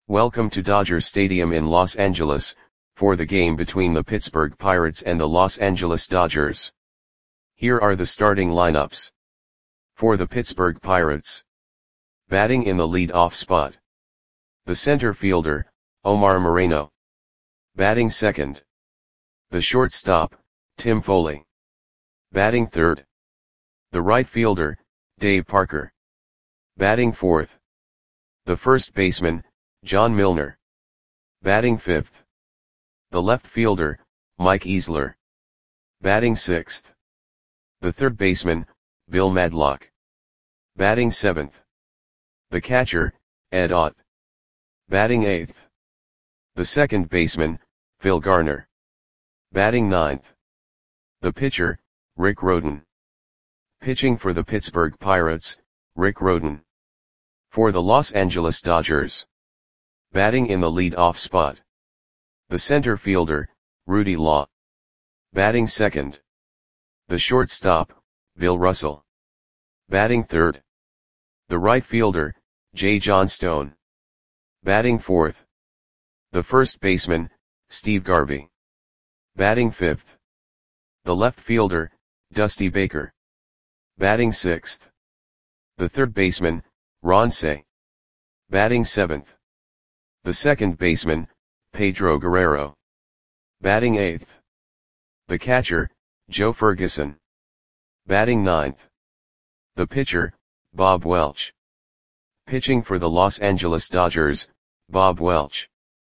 Welcome to Dodger Stadium in Los Angeles, for the game between the Pittsburgh Pirates and the Los Angeles Dodgers. Here are the starting lineups. For the Pittsburgh Pirates. Batting in the lead-off spot. The center fielder, Omar Moreno. Batting second. The shortstop, Tim Foley. Batting third. The right fielder, Dave Parker. Batting fourth. The first baseman, John Milner. Batting fifth. The left fielder, Mike Easler. Batting sixth. The third baseman, Bill Madlock. Batting seventh. The catcher, Ed Ott. Batting eighth. The second baseman, Phil Garner. Batting ninth. The pitcher, Rick Rhoden. Pitching for the Pittsburgh Pirates, Rick Rhoden. For the Los Angeles Dodgers. Batting in the lead-off spot. The center fielder, Rudy Law. Batting second. The shortstop, Bill Russell. Batting third. The right fielder, Jay Johnstone. Batting fourth. The first baseman, Steve Garvey. Batting fifth. The left fielder, Dusty Baker. Batting sixth. The third baseman, Ron Cey. Batting seventh. The second baseman, Pedro Guerrero. Batting eighth. The catcher, Joe Ferguson. Batting ninth. The pitcher, Bob Welch. Pitching for the Los Angeles Dodgers, Bob Welch.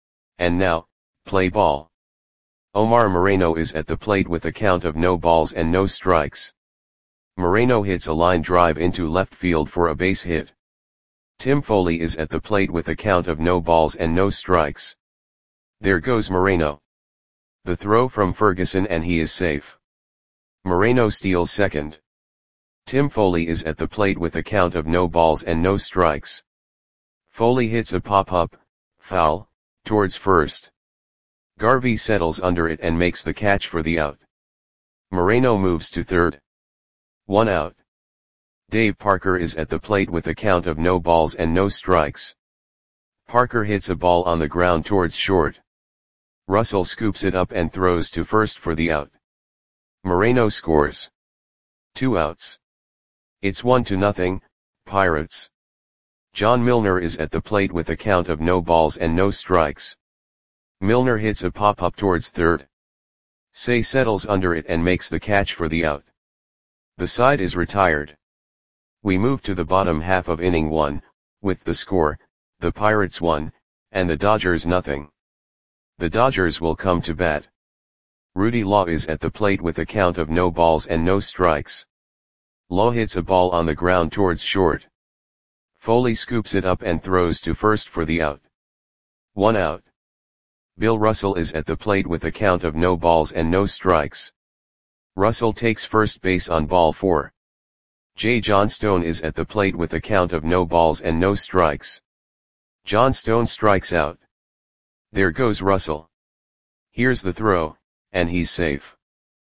And now, play ball. Omar Moreno is at the plate with a count of no balls and no strikes. Moreno hits a line drive into left field for a base hit. Tim Foley is at the plate with a count of no balls and no strikes. There goes Moreno. The throw from Ferguson and he is safe. Moreno steals second. Tim Foley is at the plate with a count of no balls and no strikes. Foley hits a pop-up, foul, towards first. Garvey settles under it and makes the catch for the out. Moreno moves to third. 1 out. Dave Parker is at the plate with a count of no balls and no strikes. Parker hits a ball on the ground towards short. Russell scoops it up and throws to first for the out. Moreno scores. 2 outs. It's 1-0, Pirates. John Milner is at the plate with a count of no balls and no strikes. Milner hits a pop-up towards third. Cey settles under it and makes the catch for the out. The side is retired. We move to the bottom half of inning 1, with the score, the Pirates 1, and the Dodgers 0. The Dodgers will come to bat. Rudy Law is at the plate with a count of no balls and no strikes. Law hits a ball on the ground towards short. Foley scoops it up and throws to first for the out. 1 out. Bill Russell is at the plate with a count of no balls and no strikes. Russell takes first base on ball 4. Jay Johnstone is at the plate with a count of no balls and no strikes. Johnstone strikes out. There goes Russell. Here's the throw, and he's safe.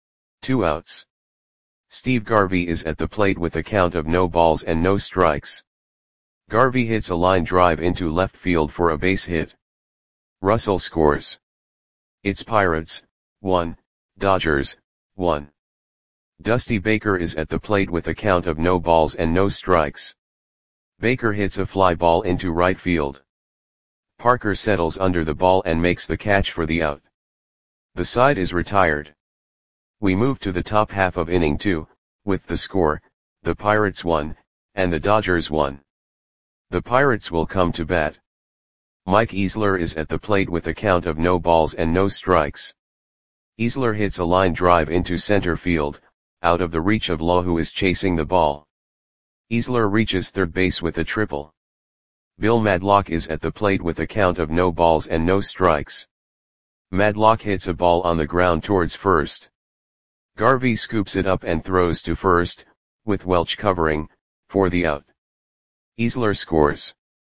2 outs. Steve Garvey is at the plate with a count of no balls and no strikes. Garvey hits a line drive into left field for a base hit. Russell scores. It's Pirates 1, Dodgers 1. Dusty Baker is at the plate with a count of no balls and no strikes. Baker hits a fly ball into right field. Parker settles under the ball and makes the catch for the out. The side is retired. We move to the top half of inning 2, with the score, the Pirates 1, and the Dodgers 1. The Pirates will come to bat. Mike Easler is at the plate with a count of no balls and no strikes. Easler hits a line drive into center field, out of the reach of Law, who is chasing the ball. Easler reaches third base with a triple. Bill Madlock is at the plate with a count of no balls and no strikes. Madlock hits a ball on the ground towards first. Garvey scoops it up and throws to first, with Welch covering, for the out. Easler scores.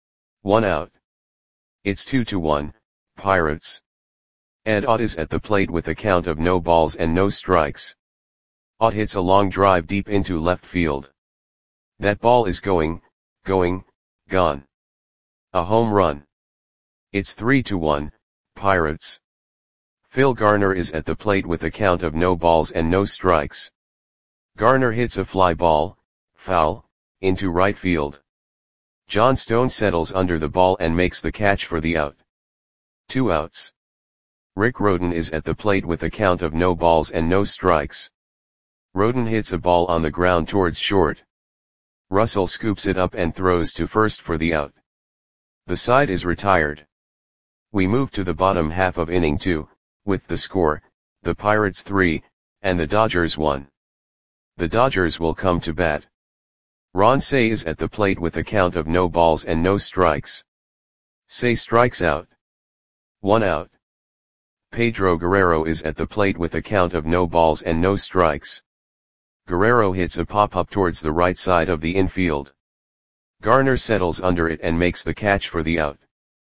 1 out. It's 2-1, Pirates. Ed Ott is at the plate with a count of no balls and no strikes. Ott hits a long drive deep into left field. That ball is gone. A home run. It's 3-1, Pirates. Phil Garner is at the plate with a count of no balls and no strikes. Garner hits a fly ball, foul, into right field. John Stone settles under the ball and makes the catch for the out. 2 outs. Rick Rhoden is at the plate with a count of no balls and no strikes. Rhoden hits a ball on the ground towards short. Russell scoops it up and throws to first for the out. The side is retired. We move to the bottom half of inning 2, with the score, the Pirates 3, and the Dodgers 1. The Dodgers will come to bat. Ron Cey is at the plate with a count of no balls and no strikes. Cey strikes out. 1 out. Pedro Guerrero is at the plate with a count of no balls and no strikes. Guerrero hits a pop-up towards the right side of the infield. Garner settles under it and makes the catch for the out.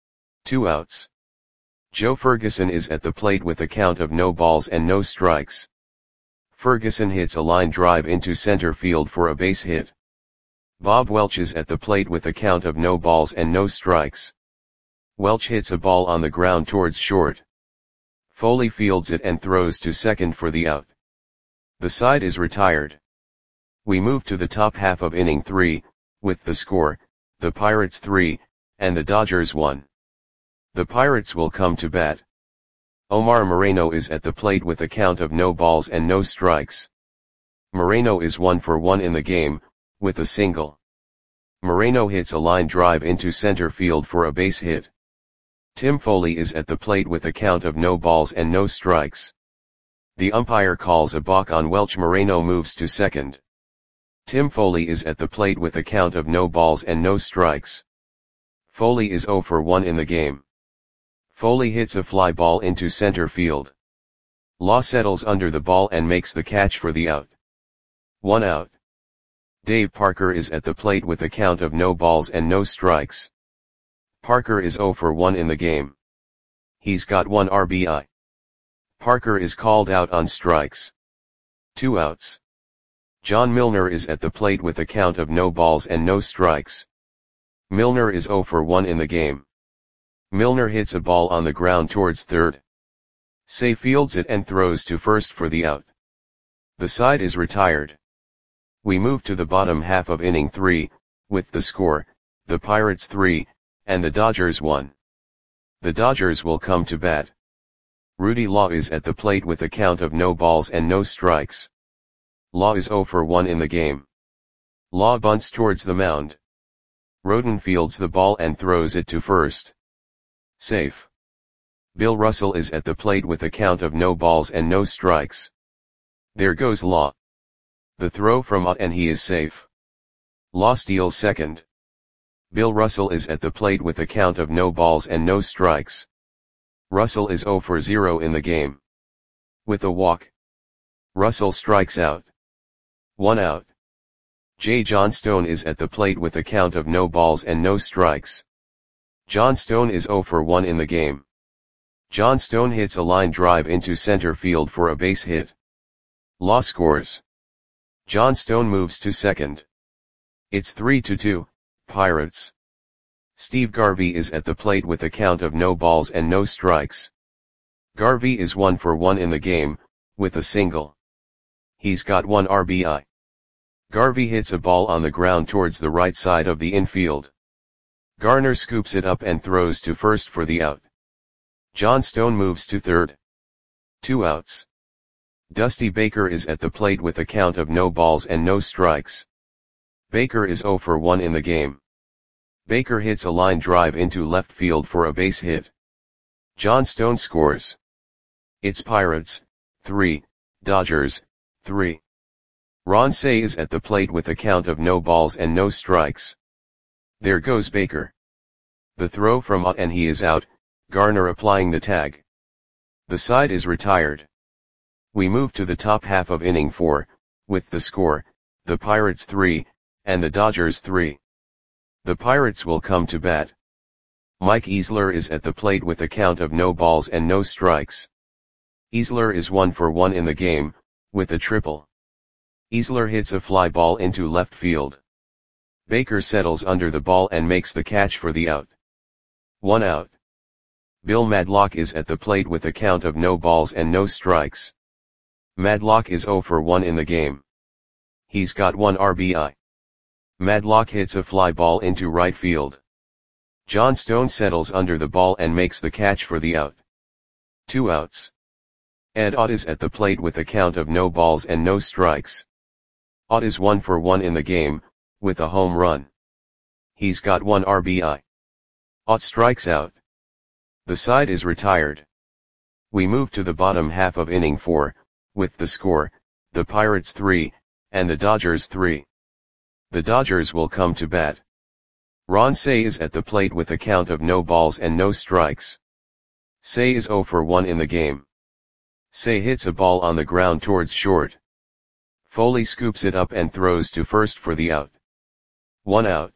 2 outs. Joe Ferguson is at the plate with a count of no balls and no strikes. Ferguson hits a line drive into center field for a base hit. Bob Welch is at the plate with a count of no balls and no strikes. Welch hits a ball on the ground towards short. Foley fields it and throws to second for the out. The side is retired. We move to the top half of inning 3, with the score, the Pirates 3, and the Dodgers 1. The Pirates will come to bat. Omar Moreno is at the plate with a count of no balls and no strikes. Moreno is 1 for 1 in the game, with a single. Moreno hits a line drive into center field for a base hit. Tim Foley is at the plate with a count of no balls and no strikes. The umpire calls a balk on Welch. Moreno moves to second. Tim Foley is at the plate with a count of no balls and no strikes. Foley is 0 for 1 in the game. Foley hits a fly ball into center field. Law settles under the ball and makes the catch for the out. 1 out. Dave Parker is at the plate with a count of no balls and no strikes. Parker is 0 for 1 in the game. He's got 1 RBI. Parker is called out on strikes. 2 outs. John Milner is at the plate with a count of no balls and no strikes. Milner is 0 for 1 in the game. Milner hits a ball on the ground towards third. Cey fields it and throws to first for the out. The side is retired. We move to the bottom half of inning 3, with the score, the Pirates 3, and the Dodgers 1. The Dodgers will come to bat. Rudy Law is at the plate with a count of no balls and no strikes. Law is 0 for 1 in the game. Law bunts towards the mound. Rhoden fields the ball and throws it to first. Safe. Bill Russell is at the plate with a count of no balls and no strikes. There goes Law. The throw from out and he is safe. Law steals second. Bill Russell is at the plate with a count of no balls and no strikes. Russell is 0 for 0 in the game. With a walk. Russell strikes out. 1 out. J. John Stone is at the plate with a count of no balls and no strikes. John Stone is 0 for 1 in the game. John Stone hits a line drive into center field for a base hit. Law scores. John Stone moves to second. It's 3-2, Pirates. Steve Garvey is at the plate with a count of no balls and no strikes. Garvey is 1 for 1 in the game, with a single. He's got 1 RBI. Garvey hits a ball on the ground towards the right side of the infield. Garner scoops it up and throws to first for the out. John Stone moves to third. 2 outs. Dusty Baker is at the plate with a count of no balls and no strikes. Baker is 0 for 1 in the game. Baker hits a line drive into left field for a base hit. John Stone scores. It's Pirates, 3, Dodgers, 3. Ron Cey is at the plate with a count of no balls and no strikes. There goes Baker. The throw from out and he is out, Garner applying the tag. The side is retired. We move to the top half of inning 4, with the score, the Pirates 3, and the Dodgers 3. The Pirates will come to bat. Mike Easler is at the plate with a count of no balls and no strikes. Easler is 1 for 1 in the game, with a triple. Easler hits a fly ball into left field. Baker settles under the ball and makes the catch for the out. 1 out. Bill Madlock is at the plate with a count of no balls and no strikes. Madlock is 0 for 1 in the game. He's got 1 RBI. Madlock hits a fly ball into right field. John Stone settles under the ball and makes the catch for the out. 2 outs. Ed Ott is at the plate with a count of no balls and no strikes. Ott is 1 for 1 in the game, with a home run. He's got 1 RBI. Ott strikes out. The side is retired. We move to the bottom half of inning 4, with the score, the Pirates 3, and the Dodgers 3. The Dodgers will come to bat. Ron Cey is at the plate with a count of no balls and no strikes. Cey is 0 for 1 in the game. Cey hits a ball on the ground towards short. Foley scoops it up and throws to first for the out. 1 out.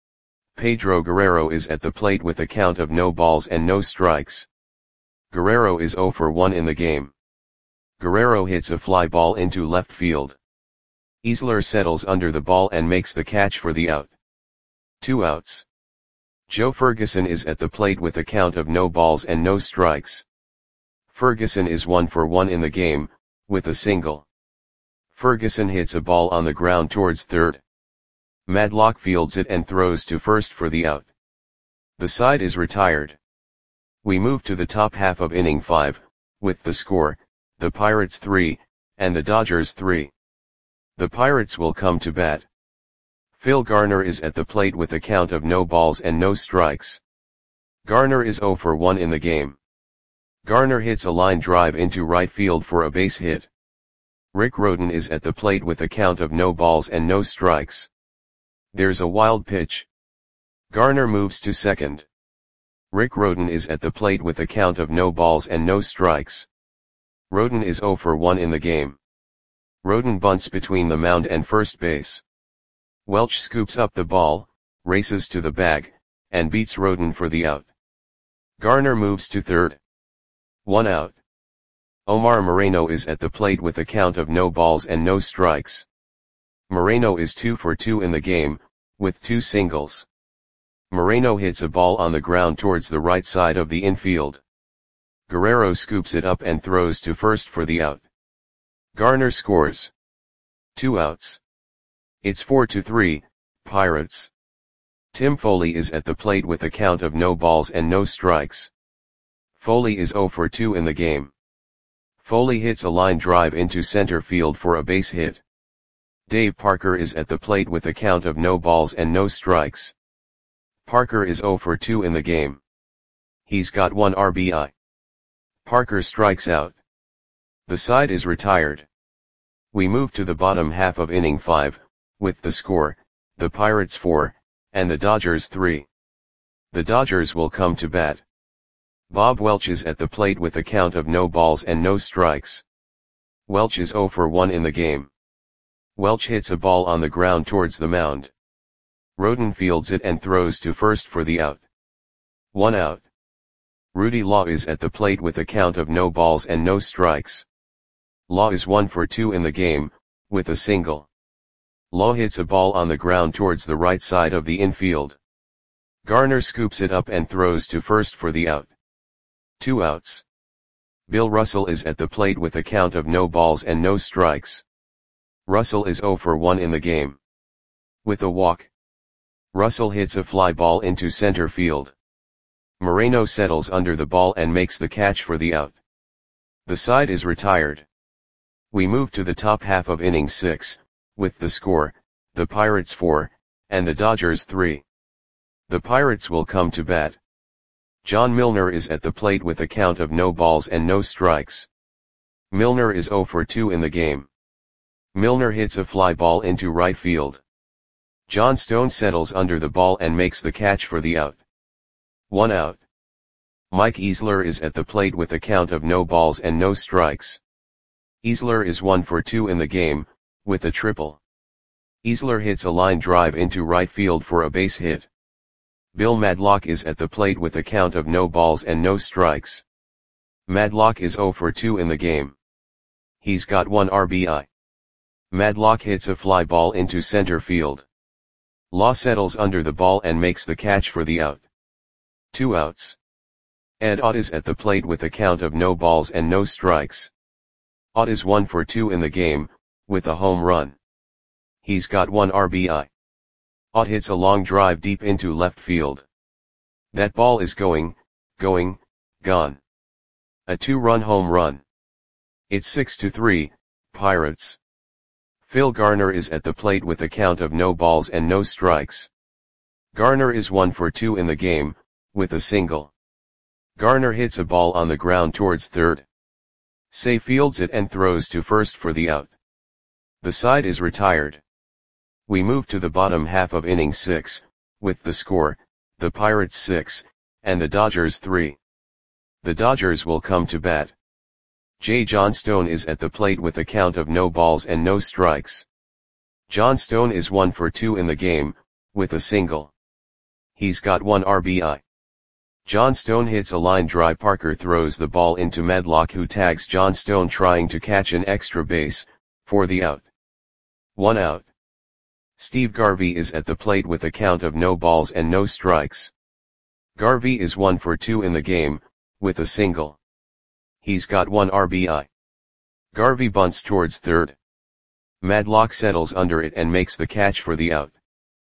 Pedro Guerrero is at the plate with a count of no balls and no strikes. Guerrero is 0 for 1 in the game. Guerrero hits a fly ball into left field. Easler settles under the ball and makes the catch for the out. 2 outs. Joe Ferguson is at the plate with a count of no balls and no strikes. Ferguson is 1 for 1 in the game, with a single. Ferguson hits a ball on the ground towards third. Madlock fields it and throws to first for the out. The side is retired. We move to the top half of inning 5, with the score, the Pirates 3, and the Dodgers 3. The Pirates will come to bat. Phil Garner is at the plate with a count of no balls and no strikes. Garner is 0 for 1 in the game. Garner hits a line drive into right field for a base hit. Rick Rhoden is at the plate with a count of no balls and no strikes. There's a wild pitch. Garner moves to second. Rick Rhoden is at the plate with a count of no balls and no strikes. Rhoden is 0 for 1 in the game. Rhoden bunts between the mound and first base. Welch scoops up the ball, races to the bag, and beats Rhoden for the out. Garner moves to third. 1 out. Omar Moreno is at the plate with a count of no balls and no strikes. Moreno is 2 for 2 in the game, with 2 singles. Moreno hits a ball on the ground towards the right side of the infield. Guerrero scoops it up and throws to first for the out. Garner scores. 2 outs. It's 4-3, Pirates. Tim Foley is at the plate with a count of no balls and no strikes. Foley is 0 for 2 in the game. Foley hits a line drive into center field for a base hit. Dave Parker is at the plate with a count of no balls and no strikes. Parker is 0 for 2 in the game. He's got 1 RBI. Parker strikes out. The side is retired. We move to the bottom half of inning 5, with the score, the Pirates 4, and the Dodgers 3. The Dodgers will come to bat. Bob Welch is at the plate with a count of no balls and no strikes. Welch is 0 for 1 in the game. Welch hits a ball on the ground towards the mound. Rhoden fields it and throws to first for the out. 1 out. Rudy Law is at the plate with a count of no balls and no strikes. Law is 1 for 2 in the game, with a single. Law hits a ball on the ground towards the right side of the infield. Garner scoops it up and throws to first for the out. 2 outs. Bill Russell is at the plate with a count of no balls and no strikes. Russell is 0 for 1 in the game. With a walk. Russell hits a fly ball into center field. Moreno settles under the ball and makes the catch for the out. The side is retired. We move to the top half of inning 6, with the score, the Pirates 4, and the Dodgers 3. The Pirates will come to bat. John Milner is at the plate with a count of no balls and no strikes. Milner is 0 for 2 in the game. Milner hits a fly ball into right field. John Stone settles under the ball and makes the catch for the out. 1 out. Mike Easler is at the plate with a count of no balls and no strikes. Easler is 1 for 2 in the game, with a triple. Easler hits a line drive into right field for a base hit. Bill Madlock is at the plate with a count of no balls and no strikes. Madlock is 0 for 2 in the game. He's got 1 RBI. Madlock hits a fly ball into center field. Law settles under the ball and makes the catch for the out. 2 outs. Ed Ott is at the plate with a count of no balls and no strikes. Ott is 1 for 2 in the game, with a home run. He's got 1 RBI. Ott hits a long drive deep into left field. That ball is going, gone. A 2-run home run. It's 6-3, Pirates. Phil Garner is at the plate with a count of no balls and no strikes. Garner is 1 for 2 in the game, with a single. Garner hits a ball on the ground towards third. Say fields it and throws to first for the out. The side is retired. We move to the bottom half of inning 6, with the score, the Pirates 6, and the Dodgers 3. The Dodgers will come to bat. J. Johnstone is at the plate with a count of no balls and no strikes. Johnstone is 1 for 2 in the game, with a single. He's got 1 RBI. Johnstone hits a line drive. Parker throws the ball into Madlock, who tags Johnstone trying to catch an extra base, for the out. 1 out. Steve Garvey is at the plate with a count of no balls and no strikes. Garvey is 1 for 2 in the game, with a single. He's got 1 RBI. Garvey bunts towards third. Madlock settles under it and makes the catch for the out.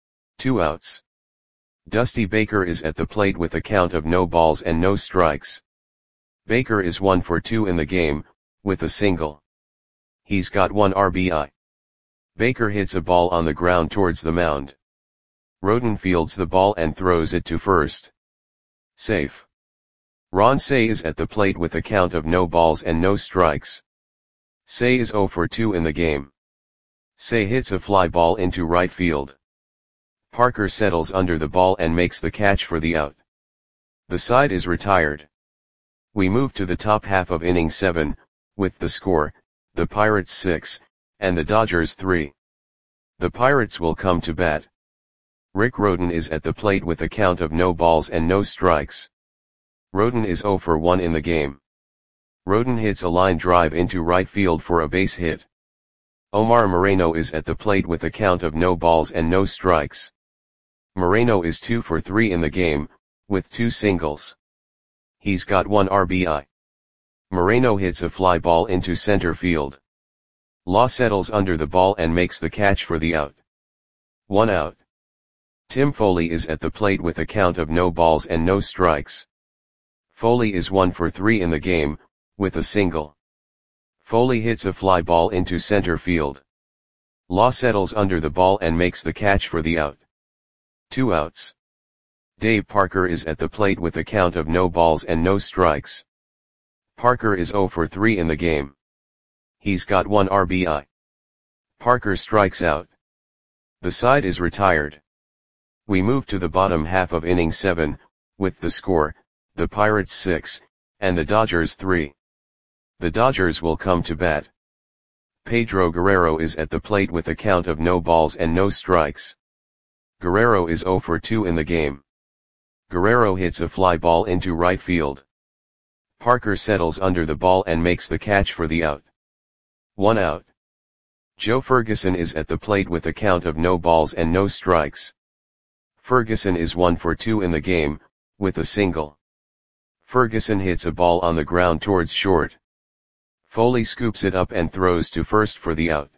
2 outs. Dusty Baker is at the plate with a count of no balls and no strikes. Baker is 1 for 2 in the game, with a single. He's got 1 RBI. Baker hits a ball on the ground towards the mound. Roden fields the ball and throws it to first. Safe. Ron Cey is at the plate with a count of no balls and no strikes. Cey is 0 for 2 in the game. Cey hits a fly ball into right field. Parker settles under the ball and makes the catch for the out. The side is retired. We move to the top half of inning 7, with the score, the Pirates 6, and the Dodgers 3. The Pirates will come to bat. Rick Roden is at the plate with a count of no balls and no strikes. Roden is 0 for 1 in the game. Roden hits a line drive into right field for a base hit. Omar Moreno is at the plate with a count of no balls and no strikes. Moreno is 2 for 3 in the game, with 2 singles. He's got 1 RBI. Moreno hits a fly ball into center field. Law settles under the ball and makes the catch for the out. 1 out. Tim Foley is at the plate with a count of no balls and no strikes. Foley is 1 for 3 in the game, with a single. Foley hits a fly ball into center field. Law settles under the ball and makes the catch for the out. 2 outs. Dave Parker is at the plate with a count of no balls and no strikes. Parker is 0 for 3 in the game. He's got 1 RBI. Parker strikes out. The side is retired. We move to the bottom half of inning 7, with the score, the Pirates 6, and the Dodgers 3. The Dodgers will come to bat. Pedro Guerrero is at the plate with a count of no balls and no strikes. Guerrero is 0 for 2 in the game. Guerrero hits a fly ball into right field. Parker settles under the ball and makes the catch for the out. 1 out. Joe Ferguson is at the plate with a count of no balls and no strikes. Ferguson is 1 for 2 in the game, with a single. Ferguson hits a ball on the ground towards short. Foley scoops it up and throws to first for the out.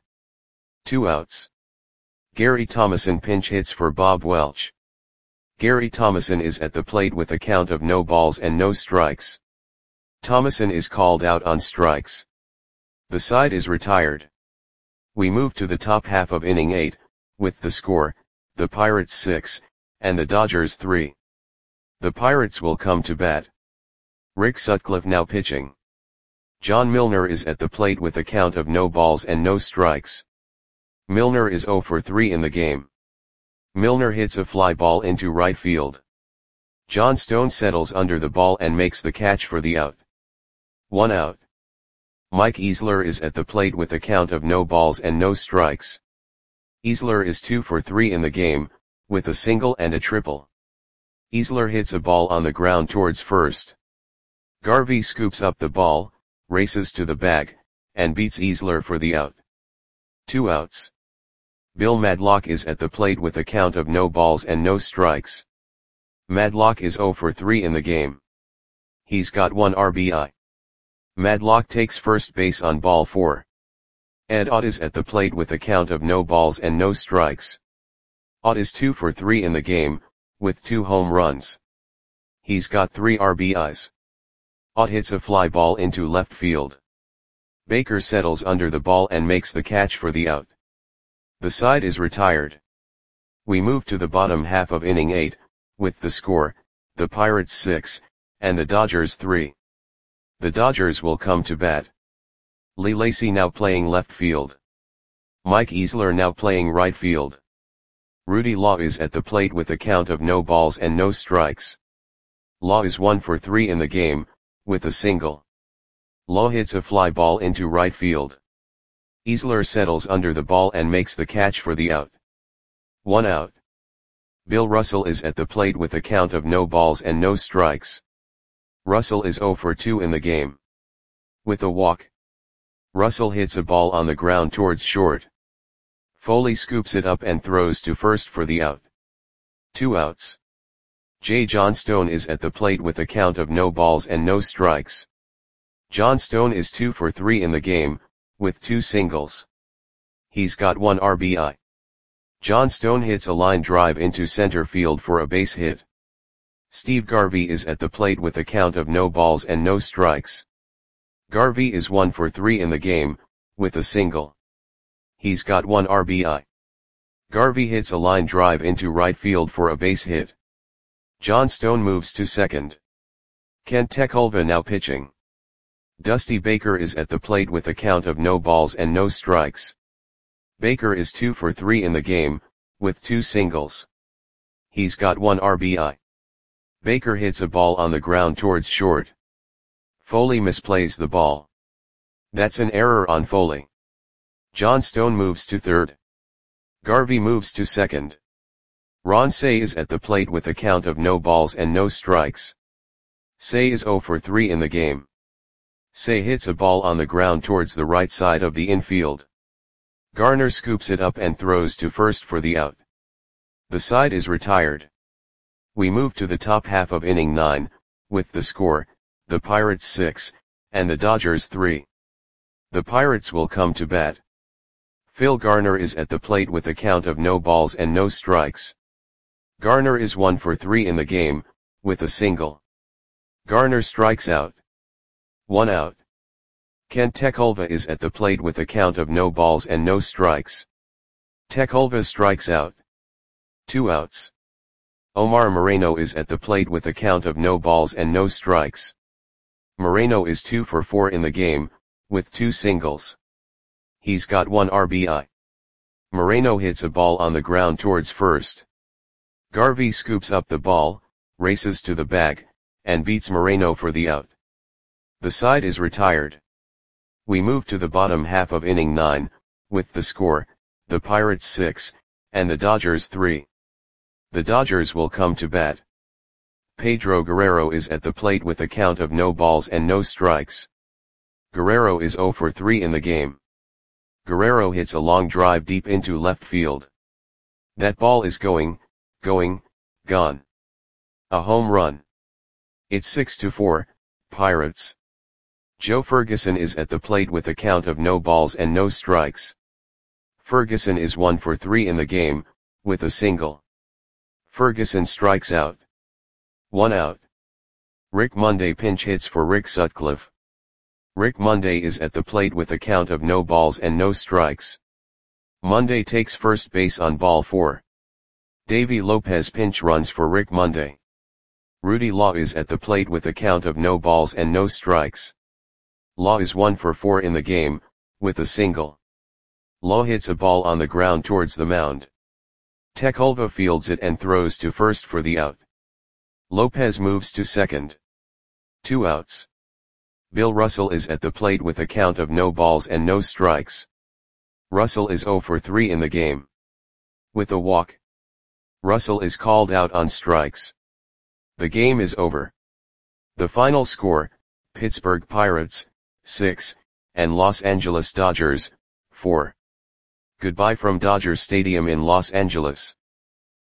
2 outs. Gary Thomason pinch hits for Bob Welch. Gary Thomason is at the plate with a count of no balls and no strikes. Thomason is called out on strikes. The side is retired. We move to the top half of inning 8, with the score, the Pirates 6, and the Dodgers 3. The Pirates will come to bat. Rick Sutcliffe now pitching. John Milner is at the plate with a count of no balls and no strikes. Milner is 0 for 3 in the game. Milner hits a fly ball into right field. Johnstone settles under the ball and makes the catch for the out. 1 out. Mike Easler is at the plate with a count of no balls and no strikes. Easler is 2 for 3 in the game, with a single and a triple. Easler hits a ball on the ground towards first. Garvey scoops up the ball, races to the bag, and beats Easler for the out. 2 outs. Bill Madlock is at the plate with a count of no balls and no strikes. Madlock is 0 for 3 in the game. He's got 1 RBI. Madlock takes first base on ball 4. Ed Ott is at the plate with a count of no balls and no strikes. Ott is 2 for 3 in the game, with 2 home runs. He's got 3 RBIs. Ott hits a fly ball into left field. Baker settles under the ball and makes the catch for the out. The side is retired. We move to the bottom half of inning 8, with the score, the Pirates 6, and the Dodgers 3. The Dodgers will come to bat. Lee Lacy now playing left field. Mike Easler now playing right field. Rudy Law is at the plate with a count of no balls and no strikes. Law is 1 for 3 in the game, with a single. Law hits a fly ball into right field. Easler settles under the ball and makes the catch for the out. 1 out. Bill Russell is at the plate with a count of no balls and no strikes. Russell is 0 for 2 in the game. With a walk. Russell hits a ball on the ground towards short. Foley scoops it up and throws to first for the out. 2 outs. J. Johnstone is at the plate with a count of no balls and no strikes. Johnstone is 2 for 3 in the game, with 2 singles. He's got 1 RBI. Johnstone hits a line drive into center field for a base hit. Steve Garvey is at the plate with a count of no balls and no strikes. Garvey is 1 for 3 in the game, with a single. He's got 1 RBI. Garvey hits a line drive into right field for a base hit. Johnstone moves to second. Kent Tekulve now pitching. Dusty Baker is at the plate with a count of no balls and no strikes. Baker is 2 for 3 in the game, with 2 singles. He's got 1 RBI. Baker hits a ball on the ground towards short. Foley misplays the ball. That's an error on Foley. Johnstone moves to third. Garvey moves to second. Ron Cey is at the plate with a count of no balls and no strikes. Cey is 0 for 3 in the game. Cey hits a ball on the ground towards the right side of the infield. Garner scoops it up and throws to first for the out. The side is retired. We move to the top half of inning 9, with the score, the Pirates 6, and the Dodgers 3. The Pirates will come to bat. Phil Garner is at the plate with a count of no balls and no strikes. Garner is 1 for 3 in the game, with a single. Garner strikes out. 1 out. Kent Tekulve is at the plate with a count of no balls and no strikes. Tekulve strikes out. 2 outs. Omar Moreno is at the plate with a count of no balls and no strikes. Moreno is 2 for 4 in the game, with 2 singles. He's got 1 RBI. Moreno hits a ball on the ground towards first. Garvey scoops up the ball, races to the bag, and beats Moreno for the out. The side is retired. We move to the bottom half of inning 9, with the score, the Pirates 6, and the Dodgers 3. The Dodgers will come to bat. Pedro Guerrero is at the plate with a count of no balls and no strikes. Guerrero is 0 for 3 in the game. Guerrero hits a long drive deep into left field. That ball is gone. A home run. It's 6-4, Pirates. Joe Ferguson is at the plate with a count of no balls and no strikes. Ferguson is 1 for 3 in the game, with a single. Ferguson strikes out. 1 out. Rick Monday pinch hits for Rick Sutcliffe. Rick Monday is at the plate with a count of no balls and no strikes. Monday takes first base on ball 4. Davy Lopez pinch runs for Rick Monday. Rudy Law is at the plate with a count of no balls and no strikes. Law is 1 for 4 in the game, with a single. Law hits a ball on the ground towards the mound. Tekulve fields it and throws to first for the out. Lopez moves to second. 2 outs. Bill Russell is at the plate with a count of no balls and no strikes. Russell is 0 for 3 in the game. With a walk. Russell is called out on strikes. The game is over. The final score, Pittsburgh Pirates, 6, and Los Angeles Dodgers, 4. Goodbye from Dodger Stadium in Los Angeles.